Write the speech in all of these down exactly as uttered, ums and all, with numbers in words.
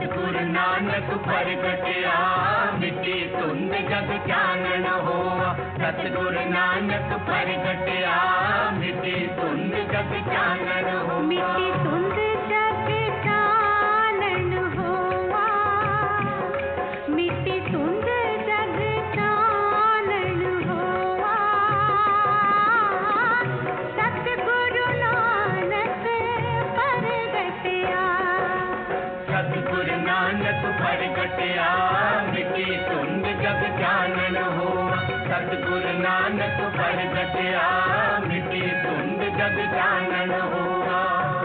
सतगुरु नानक प्रगटिया मिट्टी तुंद जग चानन होआ। सतगुरु नानक प्रगटिया मिट्टी तुंद जग चानन होआ। मिट्टी तुंद जग चानन होआ। मिट्टी तुंद जग चानन होआ। सतगुरु नानक प्रगटिया। सतगुरु नानक प्रगटिया मिट्टी तुंद जग चानन होआ। सतगुरु नानक प्रगटिया मिट्टी तुंद जग चानन होआ।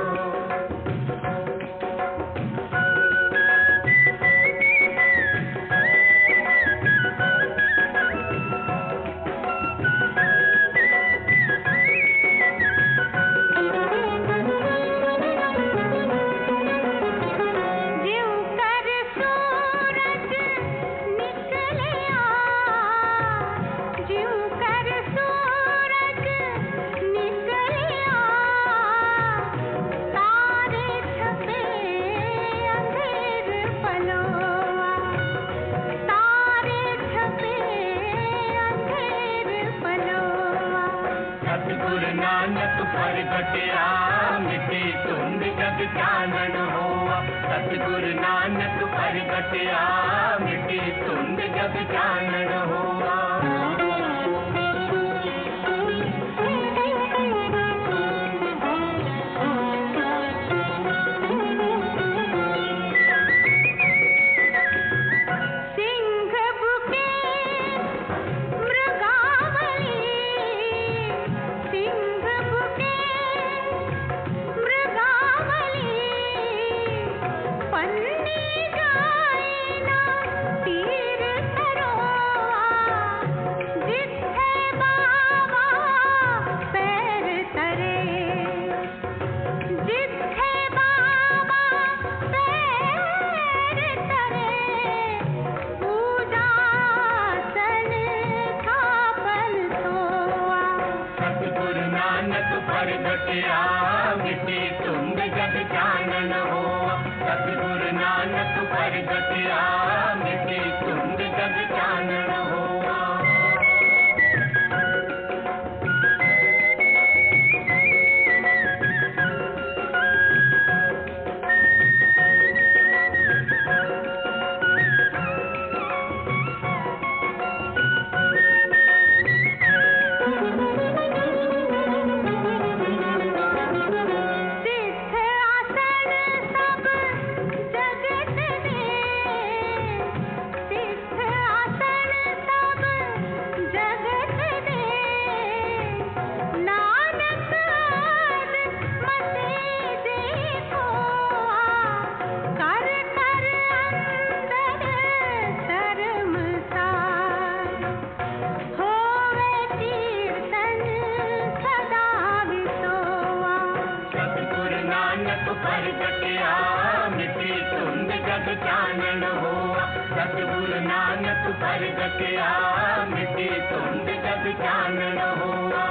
सतगुरु नानक प्रगटिया मिट्टी तुंद जग चानन होआ। सतगुरु नानक प्रगटिया मिट्टी तुंद जग चानन होआ। प्रगटिया मिट्टी तुंद जग चानन होआ। सतगुरु नानक प्रगटिया मिट्टी तुंद जग चानन होआ। प्रगटिया मिट्टी तुंद जग चानन होआ। सतगुरु नानक प्रगटिया मिट्टी तुंद जग चानन होआ।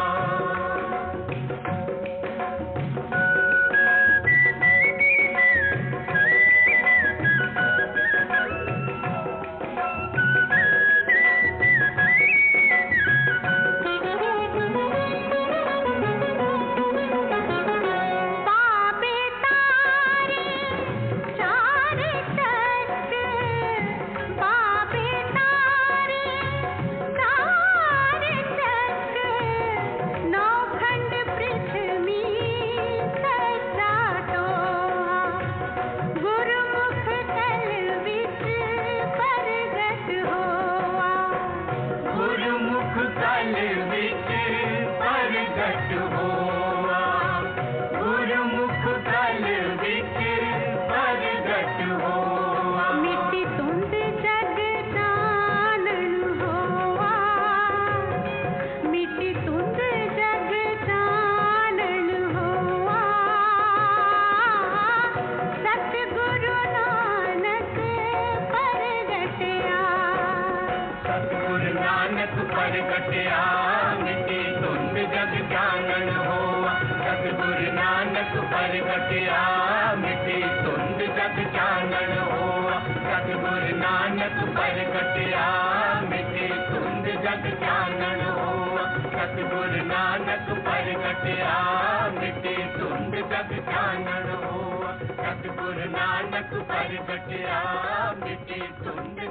प्रगटिया मिट्टी तुंद जग चानन होआ। सतगुरु नानक प्रगटिया मिट्टी तुंद जग चानन होआ। नानक प्रगटिया मिटी धुंध जग चानन हुआ सतगुरु नानक प्रगटिया मिटी धुंध जग चानन हुआ सतगुरु नानक प्रगटिया मिटी धुंध